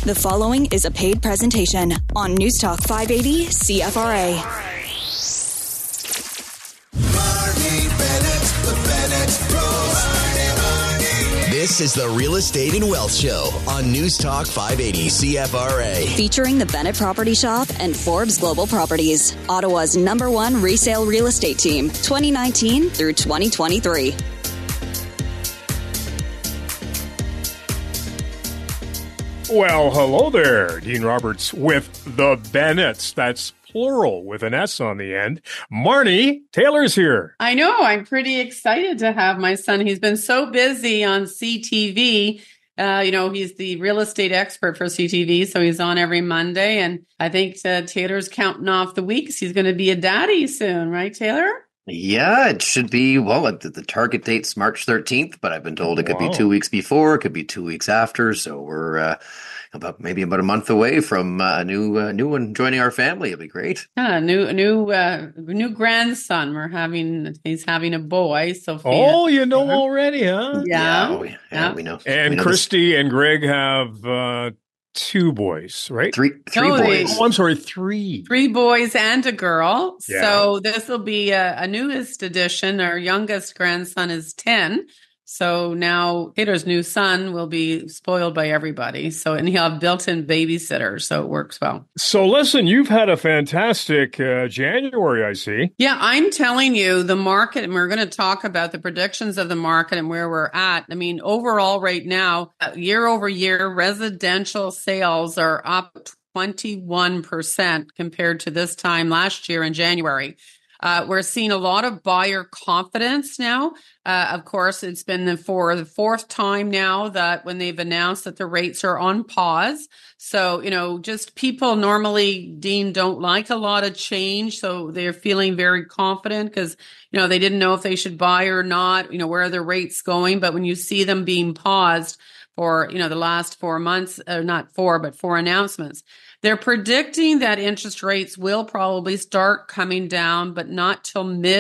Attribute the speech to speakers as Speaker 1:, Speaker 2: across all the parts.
Speaker 1: The following is a paid presentation on News Talk 580 CFRA.
Speaker 2: Marnie Bennett, the Bennett Bros.
Speaker 3: This is the Real Estate and Wealth Show on News Talk 580 CFRA.
Speaker 1: Featuring the Bennett Property Shop and Forbes Global Properties, Ottawa's #1 resale real estate team, 2019 through 2023.
Speaker 4: Well, hello there. Dean Roberts with the Bennetts. That's plural with an S on the end. Marnie Taylor's here.
Speaker 5: I know. I'm pretty excited to have my son. He's been so busy on CTV. He's the real estate expert for CTV, so he's on every Monday. And I think Taylor's counting off the weeks. He's going to be a daddy soon, right, Taylor?
Speaker 6: Yeah, it should be. Well, the target date's March 13th, but I've been told it could be 2 weeks before, it could be 2 weeks after. So we're about a month away from a new one joining our family. It'll be great.
Speaker 5: Yeah, new grandson. He's having a boy. Sophia.
Speaker 4: Oh, you know already, huh?
Speaker 5: Yeah,
Speaker 6: we know.
Speaker 4: And
Speaker 6: we know
Speaker 4: Christy and Greg have 2 boys, right?
Speaker 6: Three boys.
Speaker 4: Oh, I'm sorry, 3.
Speaker 5: 3 boys and a girl.
Speaker 4: Yeah.
Speaker 5: So this will be a newest addition. Our youngest grandson is 10. So now Peter's new son will be spoiled by everybody. And he'll have built-in babysitter. So it works well. So
Speaker 4: listen, you've had a fantastic January, I see.
Speaker 5: Yeah, I'm telling you, the market, and we're going to talk about the predictions of the market and where we're at. I mean, overall right now, year over year, residential sales are up 21% compared to this time last year in January. We're seeing a lot of buyer confidence now. Of course, it's been for the 4th time now that when they've announced that the rates are on pause. So, just people normally, Dean, don't like a lot of change. So they're feeling very confident because, they didn't know if they should buy or not, where are the rates going. But when you see them being paused for, the last 4 months, not 4, but 4 announcements, they're predicting that interest rates will probably start coming down, but not till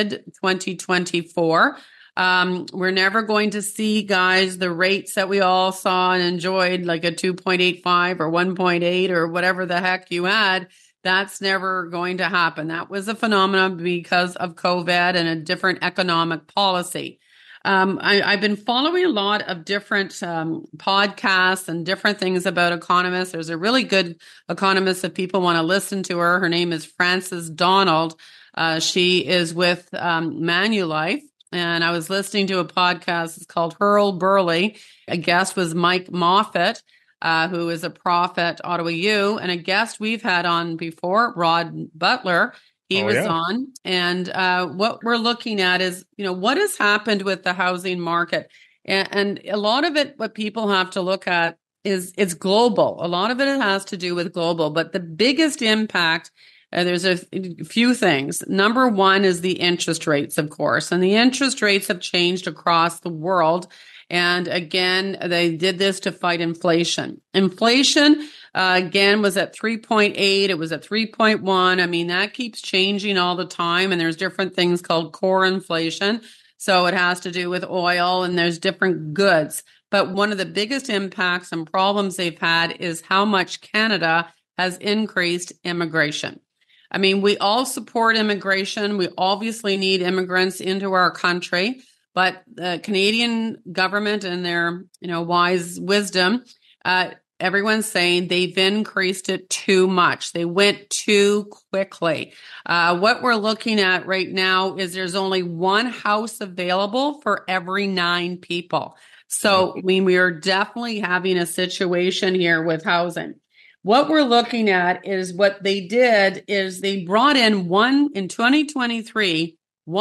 Speaker 5: mid-2024. We're never going to see, guys, the rates that we all saw and enjoyed, like a 2.85 or 1.8 or whatever the heck you had. That's never going to happen. That was a phenomenon because of COVID and a different economic policy. I've been following a lot of different podcasts and different things about economists. There's a really good economist if people want to listen to her. Her name is Frances Donald. She is with Manulife. And I was listening to a podcast. It's called Hurl Burley. A guest was Mike Moffat, who is a prof at Ottawa U. And a guest we've had on before, Rod Butler. He was on. And what we're looking at is, what has happened with the housing market. And a lot of it, what people have to look at is it's global. A lot of it has to do with global. But the biggest impact, there's a few things. Number one is the interest rates, of course. And the interest rates have changed across the world. And again, they did this to fight inflation. Inflation, again, was at 3.8. It was at 3.1. I mean, that keeps changing all the time. And there's different things called core inflation. So it has to do with oil and there's different goods. But one of the biggest impacts and problems they've had is how much Canada has increased immigration. I mean, we all support immigration. We obviously need immigrants into our country. But the Canadian government and their, wise wisdom, everyone's saying they've increased it too much. They went too quickly. What we're looking at right now is there's only 1 house available for every 9 people. So we are definitely having a situation here with housing. What we're looking at is what they did is they brought in in 2023,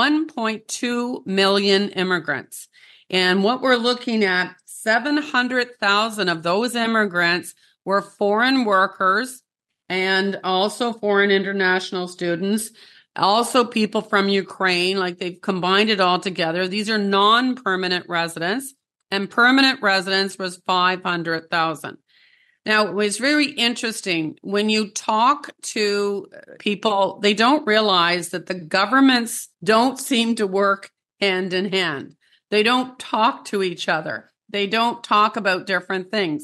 Speaker 5: 1.2 million immigrants. And what we're looking at, 700,000 of those immigrants were foreign workers and also foreign international students, also people from Ukraine, like they've combined it all together. These are non-permanent residents, and permanent residents was 500,000. Now, it was very interesting. When you talk to people, they don't realize that the governments don't seem to work hand in hand. They don't talk to each other. They don't talk about different things.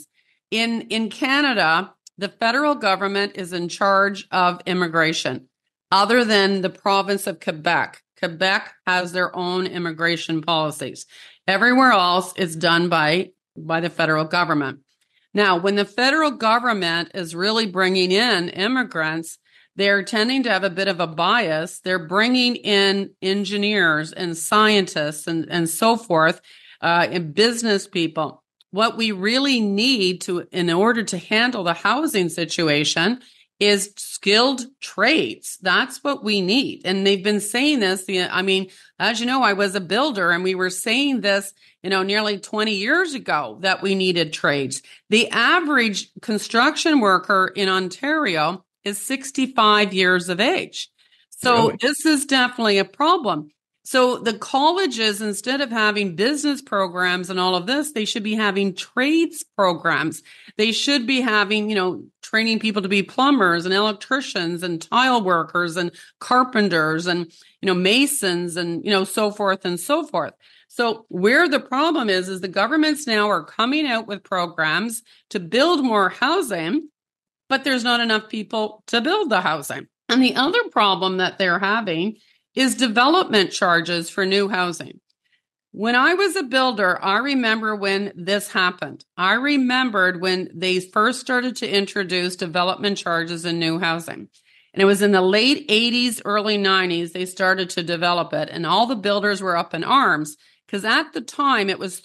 Speaker 5: in Canada, the federal government is in charge of immigration, other than the province of Quebec. Quebec has their own immigration policies. Everywhere else is done by the federal government. Now, when the federal government is really bringing in immigrants, they're tending to have a bit of a bias. They're bringing in engineers and scientists and so forth, and business people. What we really need in order to handle the housing situation is skilled trades. That's what we need. And they've been saying this. I mean, as you know, I was a builder and we were saying this, nearly 20 years ago that we needed trades. The average construction worker in Ontario is 65 years of age. So really? This is definitely a problem. So the colleges, instead of having business programs and all of this, they should be having trades programs. They should be having, training people to be plumbers and electricians and tile workers and carpenters and, masons and, so forth and so forth. So where the problem is the governments now are coming out with programs to build more housing, but there's not enough people to build the housing. And the other problem that they're having is development charges for new housing. When I was a builder, I remember when this happened. I remembered when they first started to introduce development charges in new housing. And it was in the late 80s, early 90s, they started to develop it. And all the builders were up in arms because at the time it was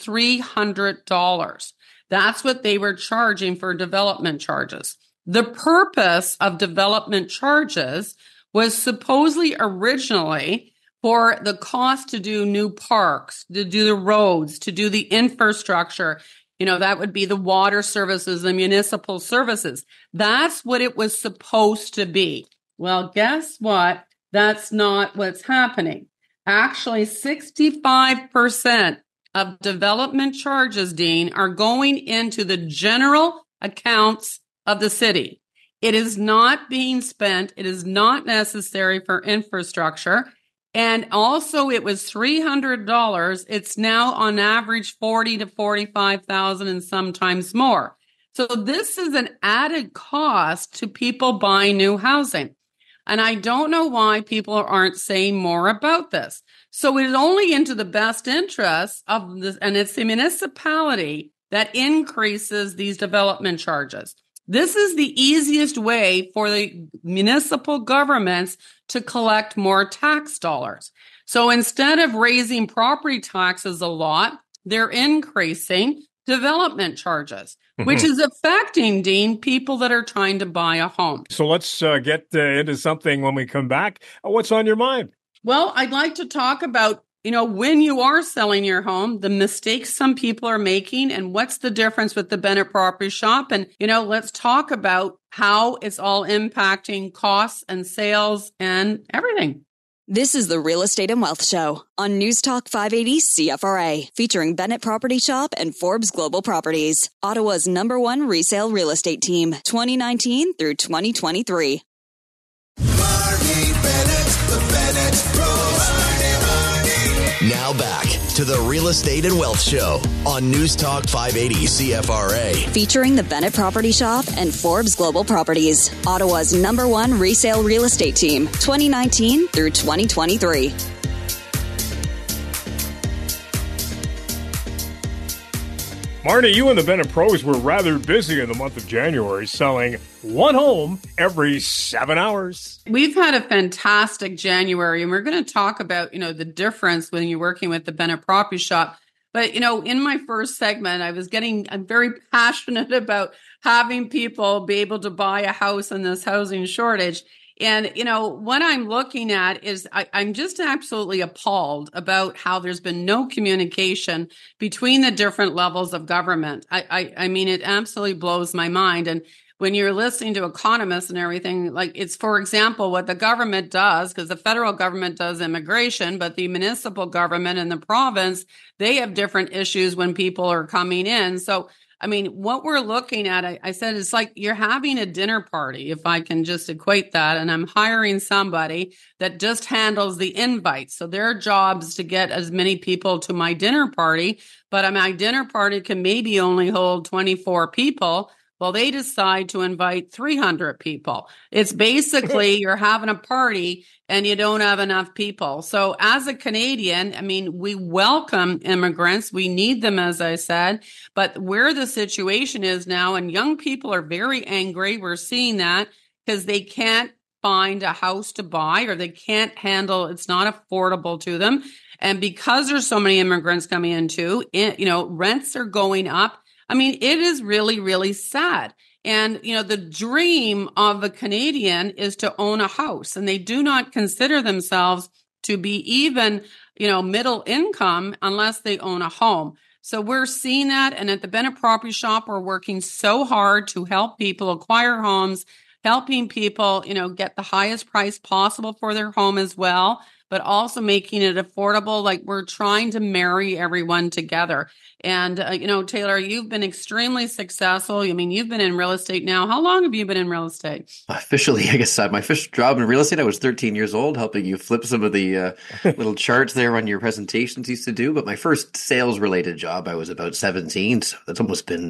Speaker 5: $300. That's what they were charging for development charges. The purpose of development charges was supposedly originally for the cost to do new parks, to do the roads, to do the infrastructure. That would be the water services, the municipal services. That's what it was supposed to be. Well, guess what? That's not what's happening. Actually, 65% of development charges, Dean, are going into the general accounts of the city. It is not being spent. It is not necessary for infrastructure. And also it was $300. It's now on average $40,000 to $45,000 and sometimes more. So this is an added cost to people buying new housing. And I don't know why people aren't saying more about this. So it is only into the best interest of this, and it's the municipality that increases these development charges. This is the easiest way for the municipal governments to collect more tax dollars. So instead of raising property taxes a lot, they're increasing development charges, which is affecting, Dean, people that are trying to buy a home.
Speaker 4: So let's get into something when we come back. What's on your mind?
Speaker 5: Well, I'd like to talk about when you are selling your home, the mistakes some people are making and what's the difference with the Bennett Property Shop. And, let's talk about how it's all impacting costs and sales and everything.
Speaker 1: This is the Real Estate and Wealth Show on News Talk 580 CFRA, featuring Bennett Property Shop and Forbes Global Properties, Ottawa's #1 resale real estate team, 2019 through 2023.
Speaker 2: Marnie Bennett, the Bennett Bros.
Speaker 3: Now back to the Real Estate and Wealth Show on News Talk 580 CFRA.
Speaker 1: Featuring the Bennett Property Shop and Forbes Global Properties, Ottawa's #1 resale real estate team, 2019 through 2023.
Speaker 4: Marnie, you and the Bennett Pros were rather busy in the month of January, selling one home every 7 hours.
Speaker 5: We've had a fantastic January, and we're going to talk about, the difference when you're working with the Bennett Property Shop. But, in my first segment, I'm very passionate about having people be able to buy a house in this housing shortage. And, what I'm looking at is I'm just absolutely appalled about how there's been no communication between the different levels of government. I mean, it absolutely blows my mind. And when you're listening to economists and everything, like it's, for example, what the government does, because the federal government does immigration, but the municipal government and the province, they have different issues when people are coming in. So I mean, what we're looking at, I said, it's like you're having a dinner party, if I can just equate that, and I'm hiring somebody that just handles the invites. So their job is to get as many people to my dinner party, but my dinner party can maybe only hold 24 people. Well, they decide to invite 300 people. It's basically you're having a party and you don't have enough people. So as a Canadian, I mean, we welcome immigrants. We need them, as I said, but where the situation is now, and young people are very angry. We're seeing that because they can't find a house to buy, or they can't handle, it's not affordable to them. And because there's so many immigrants coming in too, rents are going up. I mean, it is really, really sad. And, the dream of a Canadian is to own a house, and they do not consider themselves to be even, middle income unless they own a home. So we're seeing that. And at the Bennett Property Shop, we're working so hard to help people acquire homes, helping people, get the highest price possible for their home as well, but also making it affordable. Like, we're trying to marry everyone together. And, Taylor, you've been extremely successful. I mean, you've been in real estate now. How long have you been in real estate?
Speaker 6: Officially, I guess my first job in real estate, I was 13 years old, helping you flip some of the little charts there on your presentations used to do. But my first sales related job, I was about 17. So that's almost been,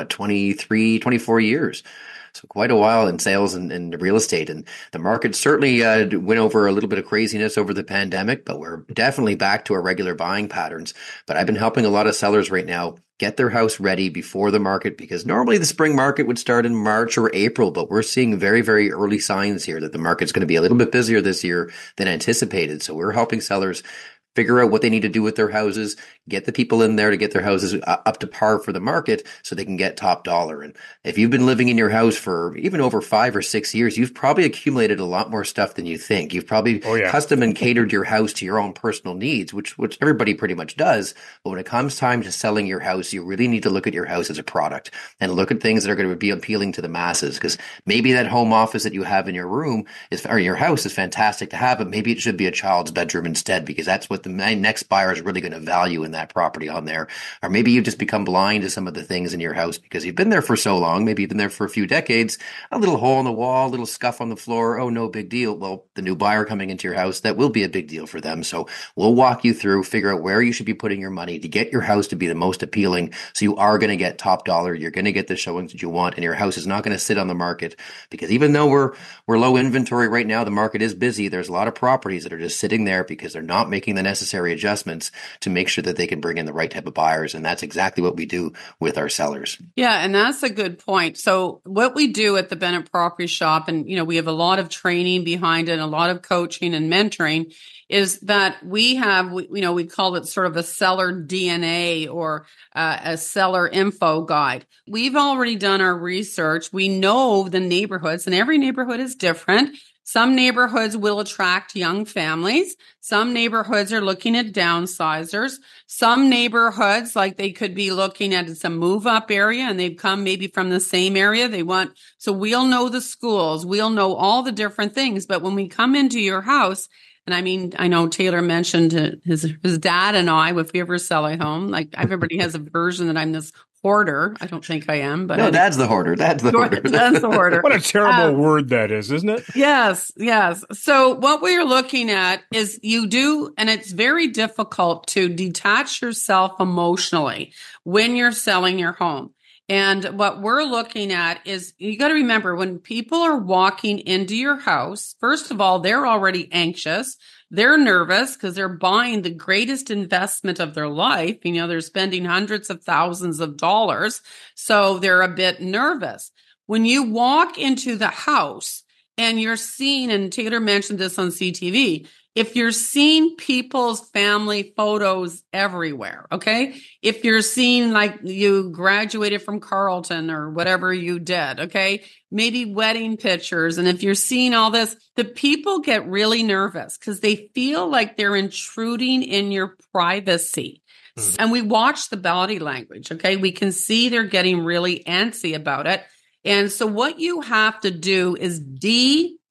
Speaker 6: 23, 24 years. So quite a while in sales and real estate. And the market certainly went over a little bit of craziness over the pandemic, but we're definitely back to our regular buying patterns. But I've been helping a lot of sellers right now get their house ready before the market, because normally the spring market would start in March or April, but we're seeing very, very early signs here that the market's going to be a little bit busier this year than anticipated. So we're helping sellers figure out what they need to do with their houses, get the people in there to get their houses up to par for the market so they can get top dollar. And if you've been living in your house for even over 5 or 6 years, you've probably accumulated a lot more stuff than you think. You've probably custom and catered your house to your own personal needs, which everybody pretty much does. But when it comes time to selling your house, you really need to look at your house as a product and look at things that are going to be appealing to the masses. Because maybe that home office that you have in your room or your house is fantastic to have, but maybe it should be a child's bedroom instead, because that's what the next buyer is really going to value in that property on there. Or maybe you've just become blind to some of the things in your house because you've been there for so long. Maybe you've been there for a few decades. A little hole in the wall, a little scuff on the floor. Oh, no big deal. Well, the new buyer coming into your house, that will be a big deal for them. So we'll walk you through, figure out where you should be putting your money to get your house to be the most appealing. So you are going to get top dollar. You're going to get the showings that you want, and your house is not going to sit on the market, because even though we're low inventory right now, the market is busy. There's a lot of properties that are just sitting there because they're not making the necessary adjustments to make sure that they can bring in the right type of buyers. And that's exactly what we do with our sellers.
Speaker 5: Yeah, and that's a good point. So what we do at the Bennett Property Shop, and we have a lot of training behind it, a lot of coaching and mentoring, is that we have, we call it sort of a seller DNA, or a seller info guide. We've already done our research. We know the neighborhoods, and every neighborhood is different. Some neighborhoods will attract young families. Some neighborhoods are looking at downsizers. Some neighborhoods, like, they could be looking at, it's a move up area and they've come maybe from the same area. So we'll know the schools, we'll know all the different things. But when we come into your house, and I mean, I know Taylor mentioned his dad and I, if we ever sell a home, like, everybody has a version that I'm this hoarder. I don't think I am, but
Speaker 6: no, Dad's the hoarder. Dad's the hoarder.
Speaker 5: That's the hoarder.
Speaker 4: What a terrible word that is, isn't it?
Speaker 5: Yes. So what we're looking at is you do, and it's very difficult to detach yourself emotionally when you're selling your home. And what we're looking at is, you got to remember, when people are walking into your house, first of all, they're already anxious. They're nervous because they're buying the greatest investment of their life. They're spending hundreds of thousands of dollars. So they're a bit nervous. When you walk into the house and you're seeing, and Taylor mentioned this on CTV, if you're seeing people's family photos everywhere, okay? If you're seeing, like, you graduated from Carleton or whatever you did, okay? Maybe wedding pictures. And if you're seeing all this, the people get really nervous because they feel like they're intruding in your privacy. And we watch the body language, okay? We can see they're getting really antsy about it. And so what you have to do is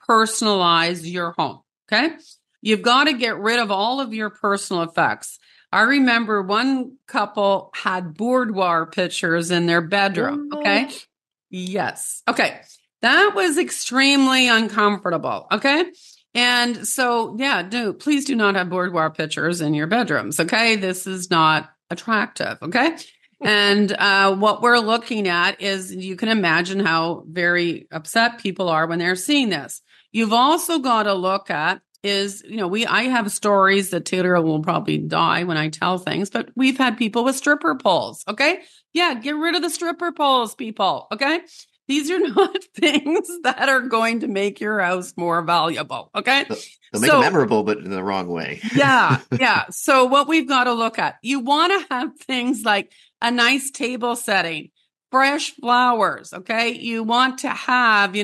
Speaker 5: depersonalize your home, okay? You've got to get rid of all of your personal effects. I remember one couple had boudoir pictures in their bedroom. Okay. Yes. Okay. That was extremely uncomfortable. Okay. And so, please do not have boudoir pictures in your bedrooms. Okay. This is not attractive. Okay. And what we're looking at is, you can imagine how very upset people are when they're seeing this. You've also got to look at I have stories that Taylor will probably die when I tell things, but we've had people with stripper poles. Okay. Yeah. Get rid of the stripper poles, people. Okay. These are not things that are going to make your house more valuable. Okay.
Speaker 6: They'll make it memorable, but in the wrong way.
Speaker 5: Yeah. So what we've got to look at, you want to have things like a nice table setting, fresh flowers. Okay. You want to have,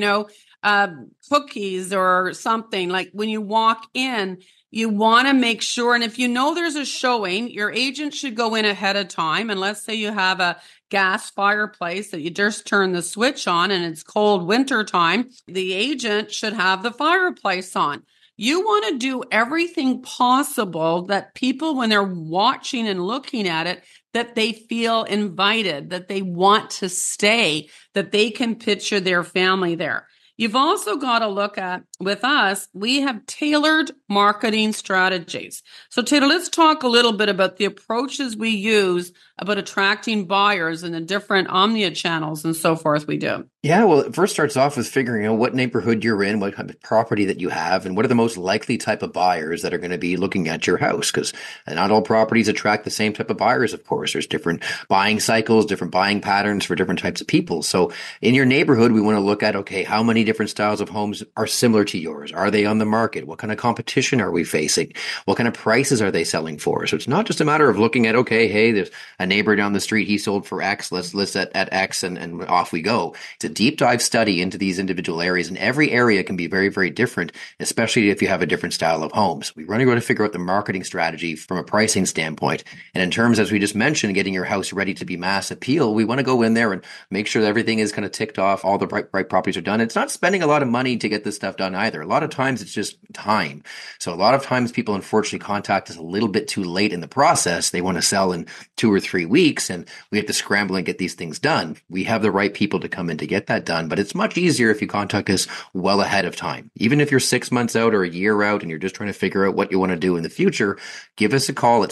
Speaker 5: cookies or something. Like when you walk in, you want to make sure. And if you know there's a showing, your agent should go in ahead of time. And let's say you have a gas fireplace that you just turn the switch on and it's cold winter time, the agent should have the fireplace on. You want to do everything possible that people, when they're watching and looking at it, that they feel invited, that they want to stay, that they can picture their family there. You've also got to look at, with us, we have tailored marketing strategies. So Taylor, let's talk a little bit about the approaches we use about attracting buyers and the different Omnia channels and so forth we do.
Speaker 6: Yeah, well, it first starts off with figuring out what neighborhood you're in, what kind of property that you have, and what are the most likely type of buyers that are going to be looking at your house. Because not all properties attract the same type of buyers, of course. There's different buying cycles, different buying patterns for different types of people. So in your neighborhood, we want to look at, okay, how many different styles of homes are similar to yours? Are they on the market? What kind of competition are we facing? What kind of prices are they selling for? So it's not just a matter of looking at, okay, hey, there's a neighbor down the street, he sold for X, let's list at X and off we go. It's a deep dive study into these individual areas, and every area can be very, very different, especially if you have a different style of homes. We really want to figure out the marketing strategy from a pricing standpoint. And in terms, as we just mentioned, getting your house ready to be mass appeal, we want to go in there and make sure that everything is kind of ticked off, all the right properties are done. It's not spending a lot of money to get this stuff done either. A lot of times it's just time. So a lot of times people unfortunately contact us a little bit too late in the process. They want to sell in 2 or 3 weeks and we have to scramble and get these things done. We have the right people to come in to get that done, but it's much easier if you contact us well ahead of time. Even if you're 6 months out or a year out and you're just trying to figure out what you want to do in the future, give us a call at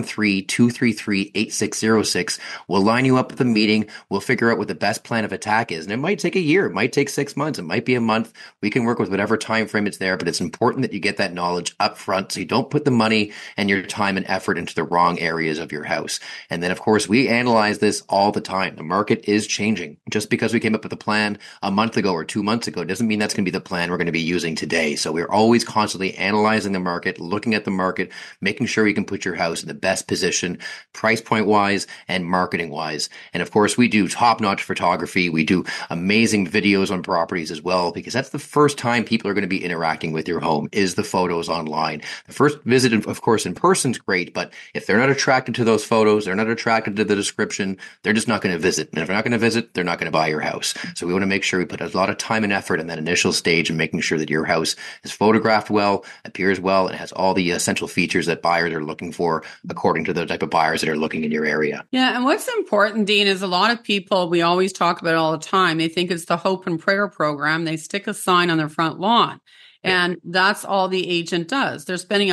Speaker 6: 613-233-8606. We'll line you up with a meeting. We'll figure out what the best plan of attack is. And it might take a year. It might take 6 months. It might be a month. We can work with whatever time frame it's there, but it's important that you get that knowledge up front so you don't put the money and your time and effort into the wrong areas of your house. And then, of course, we analyze this all the time. The market is changing. Just because we came up with a plan a month ago or 2 months ago doesn't mean that's going to be the plan we're going to be using today. So we're always constantly analyzing the market, looking at the market, making sure you can put your house in the best position, price point wise and marketing wise. And of course, we do top-notch photography. We do amazing videos on properties as well, because that's the first time people are going to be interacting with your home is the photos online. The first visit, of course, in person is great, but if they're not attracted to those photos, they're not attracted to the description, they're just not going to visit. And if they're not going to visit, they're not going to buy your house. So we want to make sure we put a lot of time and effort in that initial stage and making sure that your house is photographed well, appears well, and has all the essential features that buyers are looking for according to the type of buyers that are looking in your area.
Speaker 5: Yeah. And what's important, Dean, is a lot of people, we always talk about it all the time. They think it's the Hope and Prayer program. They stick a sign on their front lawn. And that's all the agent does. They're spending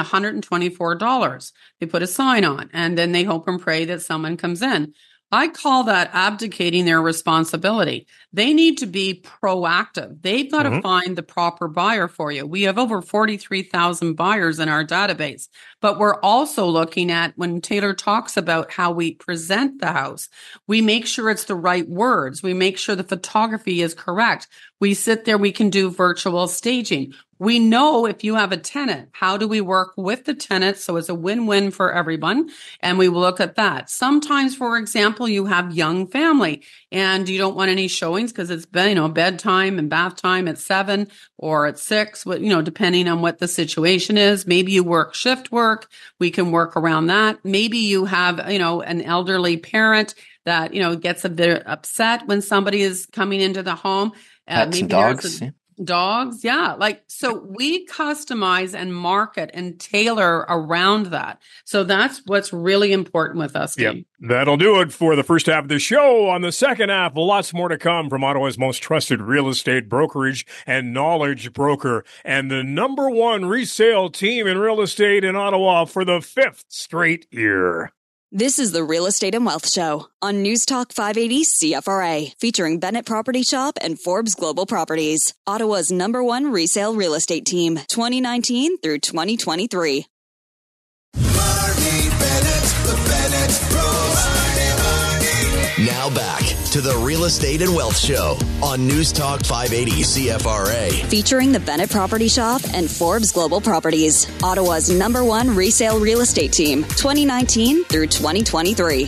Speaker 5: $124. They put a sign on and then they hope and pray that someone comes in. I call that abdicating their responsibility. They need to be proactive. They've got to find the proper buyer for you. We have over 43,000 buyers in our database, but we're also looking at when Taylor talks about how we present the house, we make sure it's the right words. We make sure the photography is correct. We sit there, we can do virtual staging. We know if you have a tenant, how do we work with the tenant so it's a win-win for everyone? And we will look at that. Sometimes, for example, you have young family and you don't want any showings because it's bedtime and bath time at 7 or at 6, depending on what the situation is. Maybe you work shift work. We can work around that. Maybe you have, an elderly parent that, gets a bit upset when somebody is coming into the home.
Speaker 6: Pets and dogs.
Speaker 5: dogs. Yeah. Like, so we customize and market and tailor around that. So that's what's really important with us, Dean.
Speaker 4: Yep. That'll do it for the first half of the show. On the second half, lots more to come from Ottawa's most trusted real estate brokerage and knowledge broker, and the number one resale team in real estate in Ottawa for the 5th straight year.
Speaker 1: This is the Real Estate and Wealth Show on News Talk 580 CFRA, featuring Bennett Property Shop and Forbes Global Properties, Ottawa's number one resale real estate team, 2019 through 2023.
Speaker 2: Marnie Bennett, the Bennett Bros. Marnie.
Speaker 3: Now back to the Real Estate and Wealth Show on News Talk 580 CFRA.
Speaker 1: Featuring the Bennett Property Shop and Forbes Global Properties, Ottawa's number one resale real estate team, 2019 through 2023.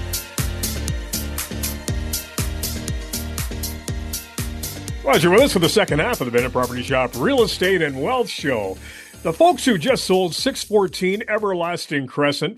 Speaker 4: Well, you're with us for the second half of the Bennett Property Shop Real Estate and Wealth Show. The folks who just sold 614 Everlasting Crescent,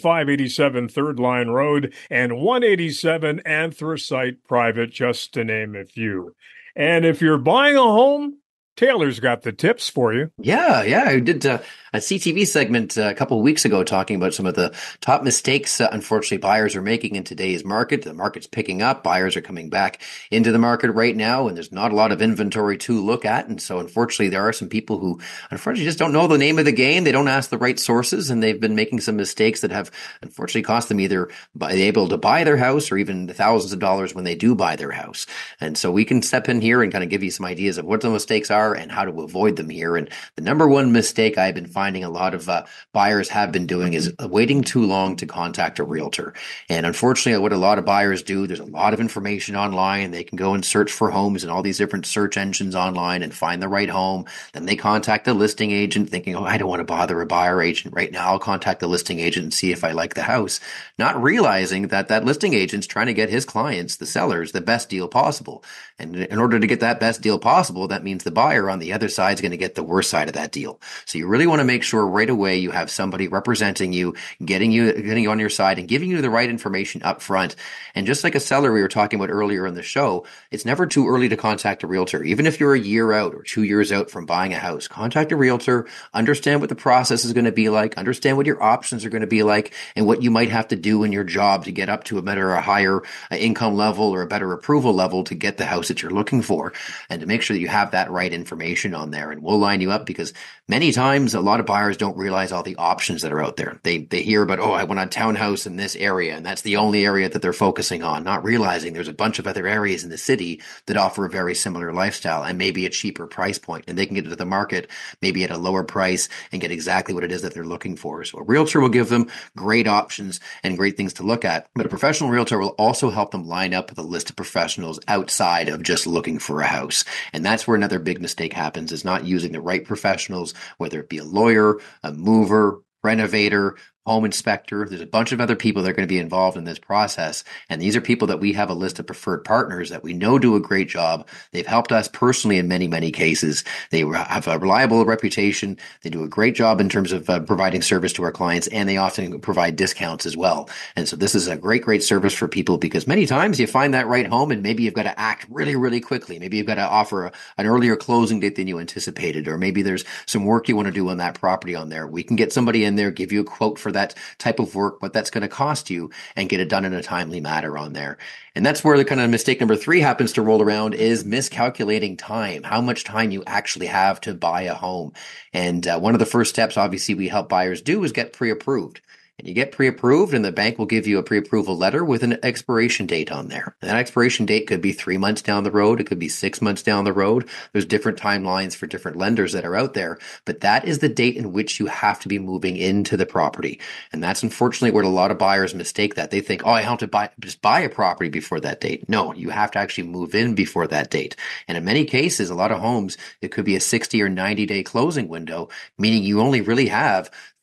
Speaker 4: 4587 Third Line Road, and 187 Anthracite Private, just to name a few. And if you're buying a home, Taylor's got the tips for you.
Speaker 6: Yeah. I did a CTV segment a couple of weeks ago talking about some of the top mistakes, unfortunately, buyers are making in today's market. The market's picking up. Buyers are coming back into the market right now, and there's not a lot of inventory to look at. And so, unfortunately, there are some people who, unfortunately, just don't know the name of the game. They don't ask the right sources, and they've been making some mistakes that have, unfortunately, cost them either able to buy their house or even thousands of dollars when they do buy their house. And so we can step in here and kind of give you some ideas of what the mistakes are and how to avoid them here. And the number one mistake I've been finding a lot of buyers have been doing is waiting too long to contact a realtor. And unfortunately, what a lot of buyers do, there's a lot of information online. They can go and search for homes in all these different search engines online and find the right home. Then they contact the listing agent thinking, oh, I don't want to bother a buyer agent right now. I'll contact the listing agent and see if I like the house, not realizing that that listing agent's trying to get his clients, the sellers, the best deal possible. And in order to get that best deal possible, that means the buyer on the other side is going to get the worst side of that deal. So you really want to make sure right away you have somebody representing you, getting you on your side and giving you the right information up front. And just like a seller we were talking about earlier in the show, it's never too early to contact a realtor. Even if you're a year out or 2 years out from buying a house, contact a realtor, understand what the process is going to be like, understand what your options are going to be like, and what you might have to do in your job to get up to a higher income level or a better approval level to get the house that you're looking for, and to make sure that you have that right information on there. And we'll line you up, because many times a lot of buyers don't realize all the options that are out there. They hear about, oh, I want a townhouse in this area, and that's the only area that they're focusing on, not realizing there's a bunch of other areas in the city that offer a very similar lifestyle and maybe a cheaper price point, and they can get into the market maybe at a lower price and get exactly what it is that they're looking for. So a realtor will give them great options and great things to look at, but a professional realtor will also help them line up with a list of professionals outside of just looking for a house. And that's where another big mistake happens, is not using the right professionals, whether it be a lawyer, a mover, renovator, home inspector. There's a bunch of other people that are going to be involved in this process. And these are people that we have a list of preferred partners that we know do a great job. They've helped us personally in many, many cases. They have a reliable reputation. They do a great job in terms of providing service to our clients, and they often provide discounts as well. And so this is a great, great service for people, because many times you find that right home and maybe you've got to act really, really quickly. Maybe you've got to offer an earlier closing date than you anticipated, or maybe there's some work you want to do on that property on there. We can get somebody in there, give you a quote for that type of work, what that's going to cost you, and get it done in a timely manner on there. And that's where the kind of mistake number 3 happens to roll around, is miscalculating time, how much time you actually have to buy a home. And one of the first steps, obviously, we help buyers do is get pre-approved. And you get pre-approved, and the bank will give you a pre-approval letter with an expiration date on there. And that expiration date could be 3 months down the road. It could be 6 months down the road. There's different timelines for different lenders that are out there. But that is the date in which you have to be moving into the property. And that's unfortunately where a lot of buyers mistake that. They think, oh, I have to just buy a property before that date. No, you have to actually move in before that date. And in many cases, a lot of homes, it could be a 60 or 90 day closing window, meaning you only really have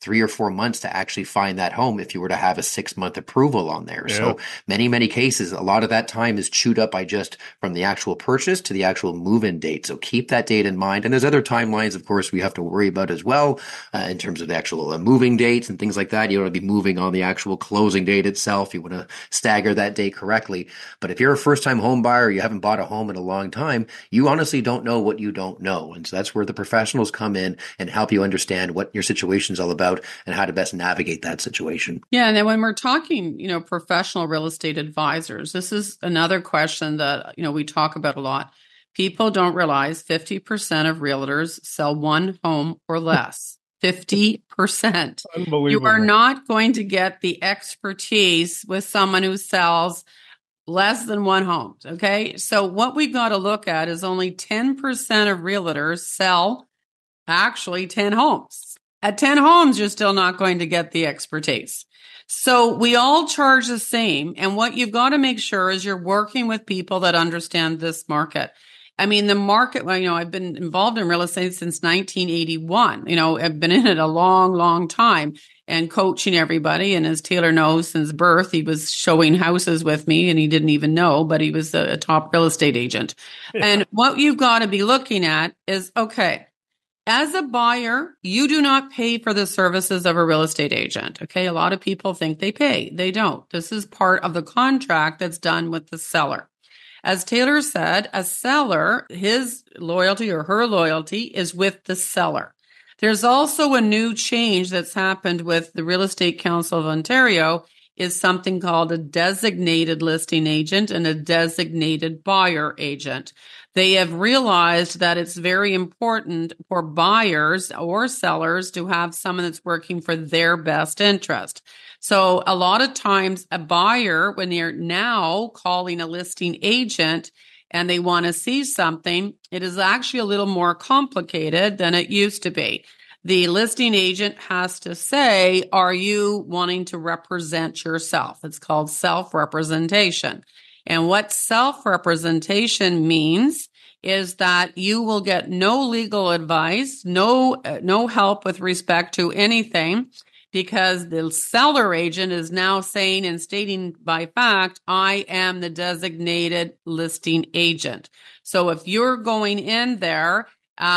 Speaker 6: 3 or 4 months to actually find that home if you were to have a 6-month approval on there.
Speaker 4: Yeah.
Speaker 6: So many cases, a lot of that time is chewed up by just from the actual purchase to the actual move-in date. So keep that date in mind. And there's other timelines, of course, we have to worry about as well in terms of the actual moving dates and things like that. You don't want to be moving on the actual closing date itself. You want to stagger that date correctly. But if you're a first-time home buyer, you haven't bought a home in a long time, you honestly don't know what you don't know. And so that's where the professionals come in and help you understand what your situation is all about and how to best navigate that situation.
Speaker 5: Yeah. And then when we're talking, professional real estate advisors, this is another question that, we talk about a lot. People don't realize 50% of realtors sell one home or less. 50%.
Speaker 4: Unbelievable.
Speaker 5: You are not going to get the expertise with someone who sells less than one home. Okay. So what we've got to look at is only 10% of realtors sell actually 10 homes. At 10 homes, you're still not going to get the expertise. So we all charge the same. And what you've got to make sure is you're working with people that understand this market. I mean, the market, I've been involved in real estate since 1981. I've been in it a long, long time and coaching everybody. And as Taylor knows, since birth, he was showing houses with me and he didn't even know, but he was a top real estate agent. Yeah. And what you've got to be looking at is, okay, as a buyer, you do not pay for the services of a real estate agent. Okay. A lot of people think they pay. They don't. This is part of the contract that's done with the seller. As Taylor said, a seller, his loyalty or her loyalty is with the seller. There's also a new change that's happened with the Real Estate Council of Ontario is something called a designated listing agent and a designated buyer agent. They have realized that it's very important for buyers or sellers to have someone that's working for their best interest. So a lot of times a buyer, when they're now calling a listing agent and they want to see something, it is actually a little more complicated than it used to be. The listing agent has to say, are you wanting to represent yourself? It's called self-representation. And what self-representation means is that you will get no legal advice, no help with respect to anything, because the seller agent is now saying and stating by fact, I am the designated listing agent. So if you're going in there,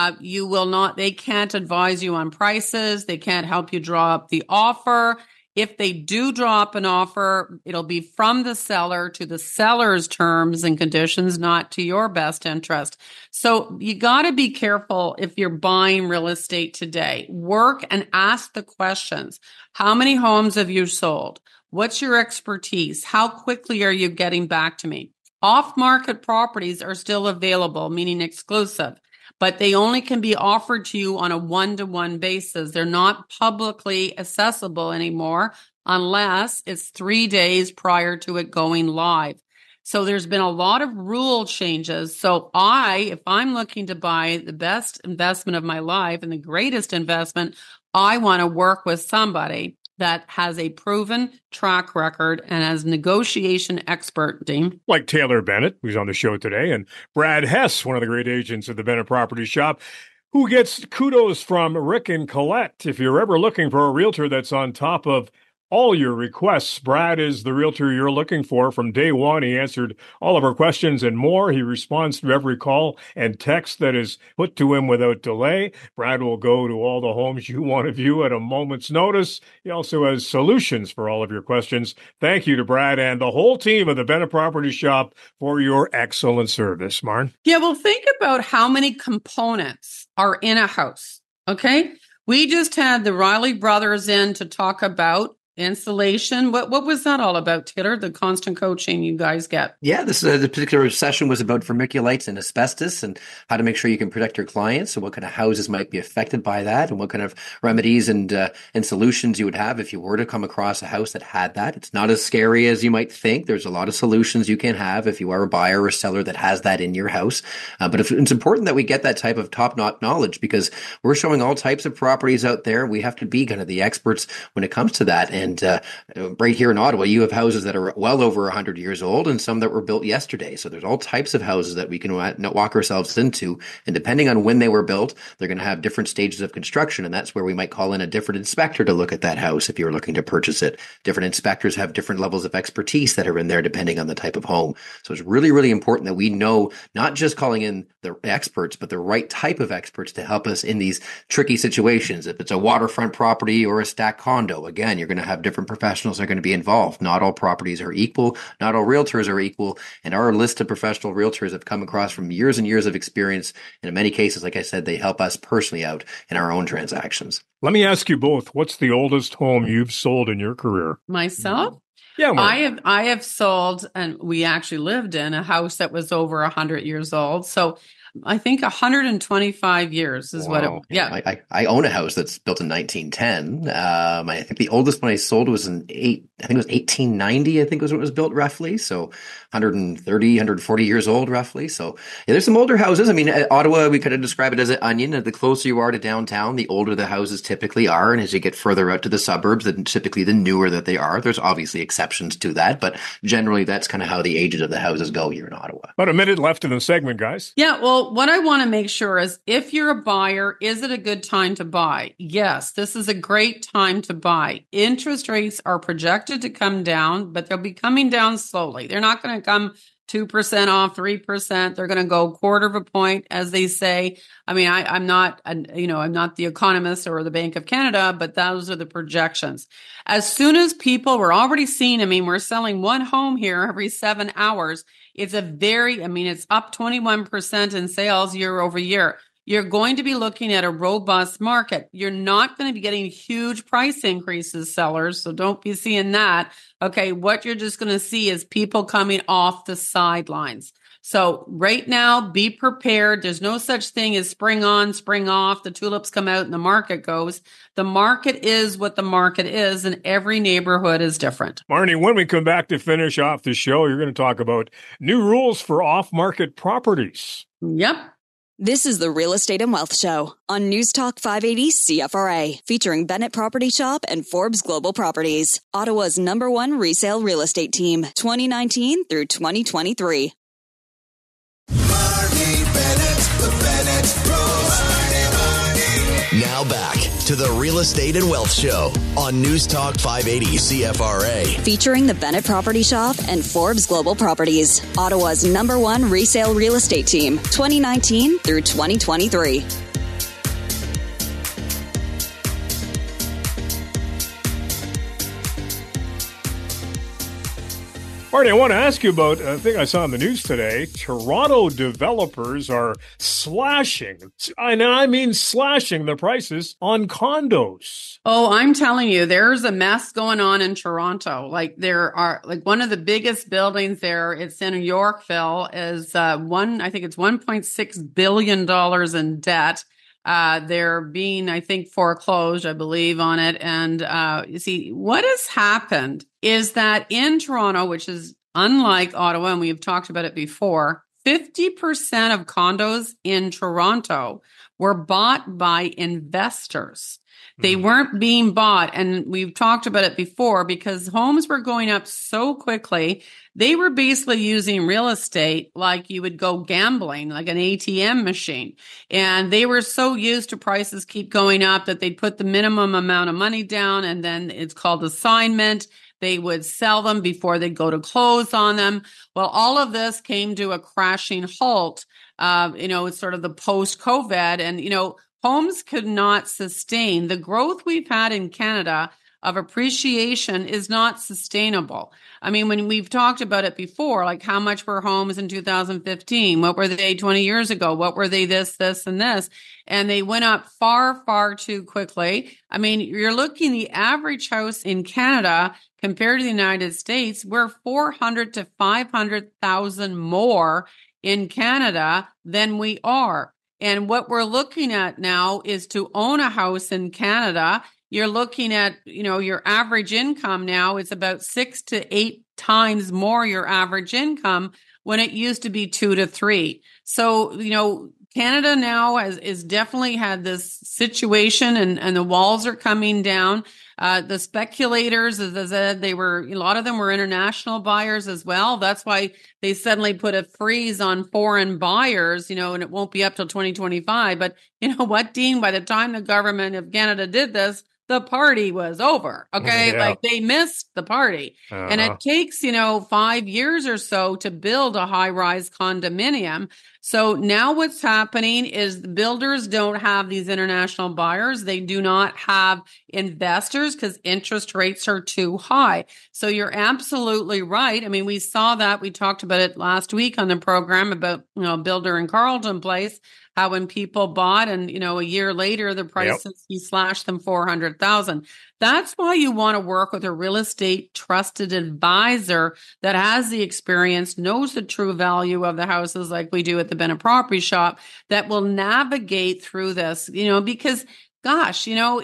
Speaker 5: they can't advise you on prices. They can't help you draw up the offer. If they do draw up an offer, it'll be from the seller to the seller's terms and conditions, not to your best interest. So you got to be careful if you're buying real estate today. Work and ask the questions. How many homes have you sold? What's your expertise? How quickly are you getting back to me? Off-market properties are still available, meaning exclusive, but they only can be offered to you on a one-to-one basis. They're not publicly accessible anymore unless it's 3 days prior to it going live. So there's been a lot of rule changes. So if I'm looking to buy the best investment of my life and the greatest investment, I want to work with somebody that has a proven track record and has negotiation expert, Dean.
Speaker 4: Like Taylor Bennett, who's on the show today, and Brad Hess, one of the great agents at the Bennett Property Shop, who gets kudos from Rick and Colette. If you're ever looking for a realtor that's on top of all your requests, Brad is the realtor you're looking for. From day one, he answered all of our questions and more. He responds to every call and text that is put to him without delay. Brad will go to all the homes you want to view at a moment's notice. He also has solutions for all of your questions. Thank you to Brad and the whole team of the Bennett Property Shop for your excellent service, Marn.
Speaker 5: Yeah, well, think about how many components are in a house, okay? We just had the Riley brothers in to talk about insulation. What was that all about, Taylor? The constant coaching you guys get?
Speaker 6: Yeah, the particular session was about vermiculates and asbestos and how to make sure you can protect your clients and what kind of houses might be affected by that and what kind of remedies and solutions you would have if you were to come across a house that had that. It's not as scary as you might think. There's a lot of solutions you can have if you are a buyer or seller that has that in your house. But it's important that we get that type of top-notch knowledge because we're showing all types of properties out there. We have to be kind of the experts when it comes to that. And And right here in Ottawa, you have houses that are well over 100 years old and some that were built yesterday. So there's all types of houses that we can walk ourselves into. And depending on when they were built, they're going to have different stages of construction. And that's where we might call in a different inspector to look at that house if you're looking to purchase it. Different inspectors have different levels of expertise that are in there depending on the type of home. So it's really, really important that we know not just calling in the experts, but the right type of experts to help us in these tricky situations. If it's a waterfront property or a stacked condo, again, you're going to have different professionals that are going to be involved. Not all properties are equal. Not all realtors are equal. And our list of professional realtors have come across from years and years of experience. And in many cases, like I said, they help us personally out in our own transactions.
Speaker 4: Let me ask you both, what's the oldest home you've sold in your career?
Speaker 5: Myself?
Speaker 4: Yeah,
Speaker 5: I have sold, and we actually lived in a house that was over 100 years old. So I think 125 years is what it was. Yeah.
Speaker 6: I own a house that's built in 1910. I think the oldest one I sold was I think it was 1890, I think was when it was built roughly. So 130, 140 years old roughly. So yeah, there's some older houses. I mean, Ottawa, we kind of describe it as an onion. The closer you are to downtown, the older the houses typically are. And as you get further out to the suburbs, then typically the newer that they are. There's obviously exceptions to that, but generally that's kind of how the ages of the houses go here in Ottawa.
Speaker 4: About a minute left in the segment, guys.
Speaker 5: Yeah, well, what I want to make sure is if you're a buyer, is it a good time to buy? Yes, this is a great time to buy. Interest rates are projected to come down, but they'll be coming down slowly. They're not going to come 2% off, 3%. They're going to go 1/4 of a point, as they say. I mean, I'm not the economist or the Bank of Canada, but those are the projections. As soon as we're already seeing, we're selling one home here every 7 hours. It's it's up 21% in sales year over year. You're going to be looking at a robust market. You're not going to be getting huge price increases, sellers, so don't be seeing that. Okay, what you're just going to see is people coming off the sidelines. So right now, be prepared. There's no such thing as spring on, spring off. The tulips come out and the market goes. The market is what the market is, and every neighborhood is different.
Speaker 4: Marnie, when we come back to finish off the show, you're going to talk about new rules for off-market properties.
Speaker 5: Yep.
Speaker 1: This is the Real Estate and Wealth Show on News Talk 580 CFRA, featuring Bennett Property Shop and Forbes Global Properties, Ottawa's #1 resale real estate team, 2019 through 2023.
Speaker 2: Marnie Bennett, the Bennett Bros. Marnie.
Speaker 3: Now back to the Real Estate and Wealth Show on News Talk 580 CFRA.
Speaker 1: Featuring the Bennett Property Shop and Forbes Global Properties, Ottawa's #1 resale real estate team, 2019 through 2023.
Speaker 4: Marty, I want to ask you about a thing I saw in the news today. Toronto developers are slashing, and I mean slashing the prices on condos.
Speaker 5: Oh, I'm telling you, there's a mess going on in Toronto. There are one of the biggest buildings there. It's in Yorkville. Is I think it's $1.6 billion in debt. They're being, I think, foreclosed, I believe, on it. And you see, what has happened is that in Toronto, which is unlike Ottawa, and we've talked about it before, 50% of condos in Toronto were bought by investors. They weren't being bought, and we've talked about it before, because homes were going up so quickly. They were basically using real estate like you would go gambling, like an ATM machine. And they were so used to prices keep going up that they'd put the minimum amount of money down, and then it's called assignment. They would sell them before they'd go to close on them. Well, all of this came to a crashing halt. It's sort of the post-COVID, and, homes could not sustain. The growth we've had in Canada of appreciation is not sustainable. I mean, when we've talked about it before, like how much were homes in 2015? What were they 20 years ago? What were they this, and this? And they went up far, far too quickly. I mean, you're looking, the average house in Canada compared to the United States, we're 400 to 500,000 more in Canada than we are. And what we're looking at now is to own a house in Canada. You're looking at, your average income now is about 6 to 8 times more your average income when it used to be 2 to 3. So, Canada now is definitely had this situation, and the walls are coming down. The speculators, as I said, a lot of them were international buyers as well. That's why they suddenly put a freeze on foreign buyers, and it won't be up till 2025. But you know what, Dean? By the time the government of Canada did this, the party was over. Okay.
Speaker 4: Yeah.
Speaker 5: Like they missed the party. And it takes, 5 years or so to build a high rise condominium. So now what's happening is the builders don't have these international buyers. They do not have investors because interest rates are too high. So you're absolutely right. I mean, we saw that. We talked about it last week on the program about, builder in Carleton Place. How when people bought and, a year later, the prices, he slashed them $400,000. That's why you want to work with a real estate trusted advisor that has the experience, knows the true value of the houses like we do at the Bennett Property Shop, that will navigate through this, because gosh,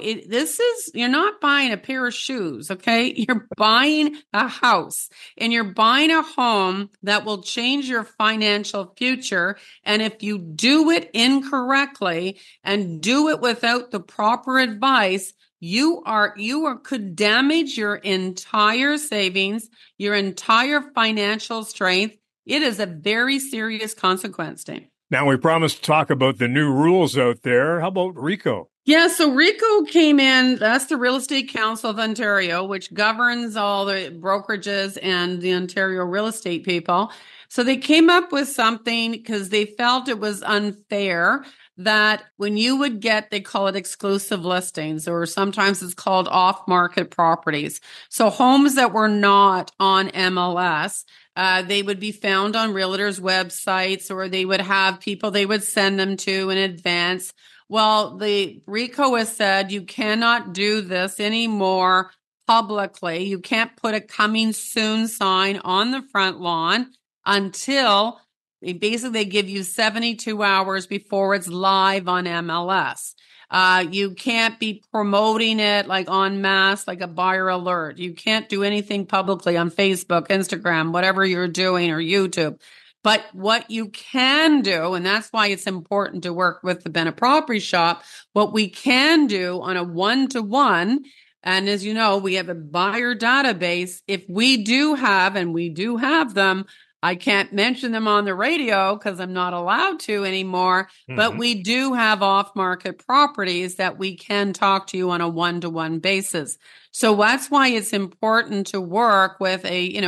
Speaker 5: you're not buying a pair of shoes, okay? You're buying a house and you're buying a home that will change your financial future. And if you do it incorrectly and do it without the proper advice, you could damage your entire savings, your entire financial strength. It is a very serious consequence, Dave.
Speaker 4: Now, we promised to talk about the new rules out there. How about RECO?
Speaker 5: Yeah, so RECO came in. That's the Real Estate Council of Ontario, which governs all the brokerages and the Ontario real estate people. So they came up with something because they felt it was unfair that when you would get, they call it exclusive listings, or sometimes it's called off-market properties. So homes that were not on MLS, they would be found on realtors' websites, or they would have people they would send them to in advance. Well, the RECO has said you cannot do this anymore publicly. You can't put a coming soon sign on the front lawn until they give you 72 hours before it's live on MLS. You can't be promoting it like en masse, like a buyer alert. You can't do anything publicly on Facebook, Instagram, whatever you're doing, or YouTube. But what you can do, and that's why it's important to work with the Bennett Property Shop, what we can do on a one-to-one, and as you know, we have a buyer database. If we do have, and we do have them, I can't mention them on the radio because I'm not allowed to anymore, but we do have off-market properties that we can talk to you on a one-to-one basis. So that's why it's important to work with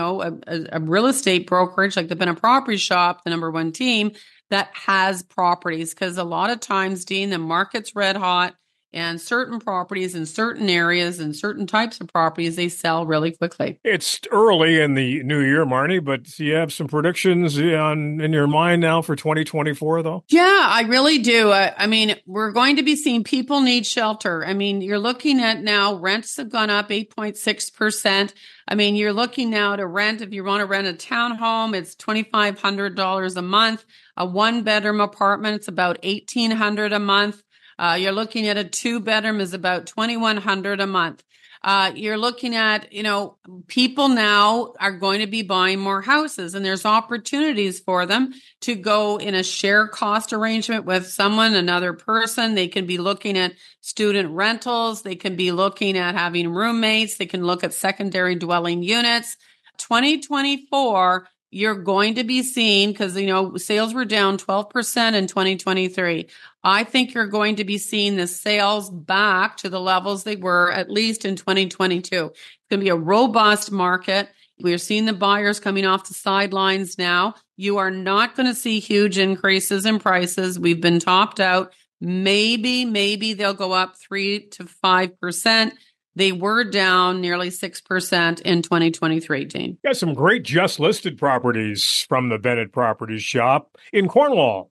Speaker 5: a real estate brokerage like the Bennett Property Shop, the number one team that has properties, because a lot of times, Dean, the market's red hot. And certain properties in certain areas and certain types of properties, they sell really quickly.
Speaker 4: It's early in the new year, Marnie, but do you have some predictions in your mind now for 2024, though?
Speaker 5: Yeah, I really do. I mean, we're going to be seeing people need shelter. I mean, you're looking at now rents have gone up 8.6%. I mean, you're looking now to rent, if you want to rent a townhome, it's $2,500 a month. A one-bedroom apartment, it's about $1,800 a month. You're looking at a 2-bedroom is about $2,100 a month. You're looking at, people now are going to be buying more houses, and there's opportunities for them to go in a share cost arrangement with another person. They can be looking at student rentals. They can be looking at having roommates. They can look at secondary dwelling units. 2024, you're going to be seeing, because, sales were down 12% in 2023. I think you're going to be seeing the sales back to the levels they were, at least in 2022. It's going to be a robust market. We're seeing the buyers coming off the sidelines now. You are not going to see huge increases in prices. We've been topped out. Maybe they'll go up 3 to 5%. They were down nearly 6% in 2023, Dean.
Speaker 4: Got some great just listed properties from the Bennett Property Shop in Cornwall.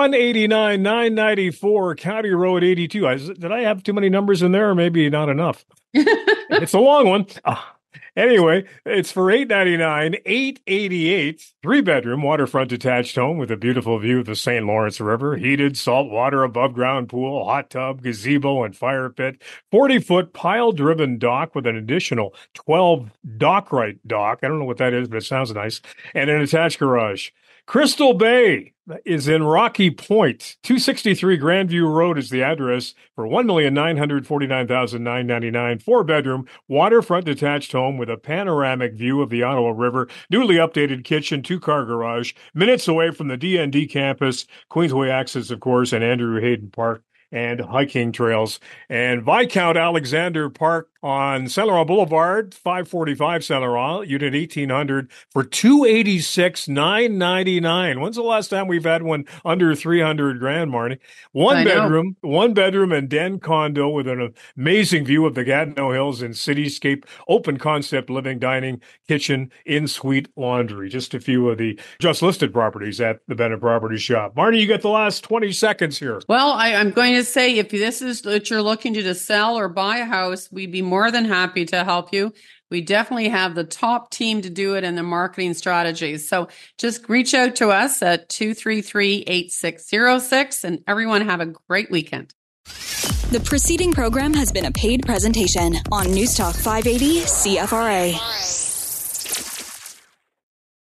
Speaker 4: 189,994 County Road 82. Did I have too many numbers in there, or maybe not enough? It's a long one. Anyway, it's for $899, $888, 3-bedroom waterfront detached home with a beautiful view of the St. Lawrence River, heated saltwater above ground pool, hot tub, gazebo, and fire pit, 40-foot pile-driven dock with an additional 12 Dockrite dock. I don't know what that is, but it sounds nice. And an attached garage. Crystal Bay is in Rocky Point. 263 Grandview Road is the address for $1,949,999. 4-bedroom, waterfront detached home with a panoramic view of the Ottawa River. Newly updated kitchen, 2-car garage. Minutes away from the DND campus, Queensway access, of course, and Andrew Hayden Park and hiking trails. And Viscount Alexander Park on Saint Laurent Boulevard, 545 Saint Laurent, unit 1800 for $286,999. When's the last time we've had one under 300 grand, Marnie? One bedroom and den condo with an amazing view of the Gatineau Hills and cityscape, open concept living, dining, kitchen, in-suite laundry. Just a few of the just listed properties at the Bennett Property Shop. Marnie, you got the last 20 seconds here.
Speaker 5: Well, I'm going to say, if this is what you're looking to sell or buy a house, we'd be more than happy to help you. We definitely have the top team to do it and the marketing strategies. So just reach out to us at 233-8606, and everyone have a great weekend.
Speaker 1: The preceding program has been a paid presentation on News Talk 580 CFRA.